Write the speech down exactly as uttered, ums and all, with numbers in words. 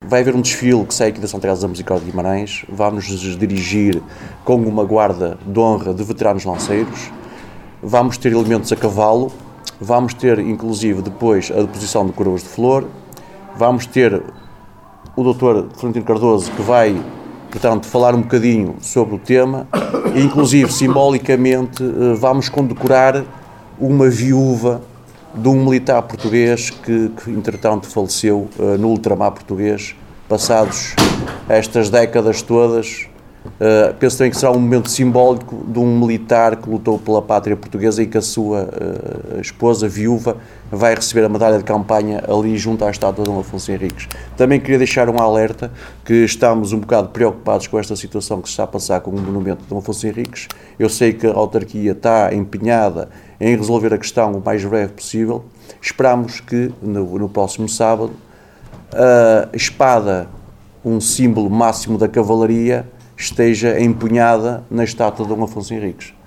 vai haver um desfile que sai aqui da Santa Casa da Musical de Guimarães, vamos nos dirigir com uma guarda de honra de veteranos lanceiros, vamos ter elementos a cavalo, vamos ter inclusive depois a deposição de coroas de flor, vamos ter o doutor Florentino Cardoso que vai, portanto, falar um bocadinho sobre o tema e inclusive simbolicamente vamos condecorar uma viúva de um militar português que, que entretanto faleceu uh, no ultramar português, passados estas décadas todas. Uh, penso também que será um momento simbólico de um militar que lutou pela pátria portuguesa e que a sua uh, esposa, viúva, vai receber a medalha de campanha ali junto à estátua de Dom Afonso Henriques. Também queria deixar um alerta que estamos um bocado preocupados com esta situação que se está a passar com o monumento de Dom Afonso Henriques. Eu sei que a autarquia está empenhada em resolver a questão o mais breve possível. Esperamos que no, no próximo sábado a espada, um símbolo máximo da cavalaria, esteja empunhada na estátua de Dom Afonso Henriques.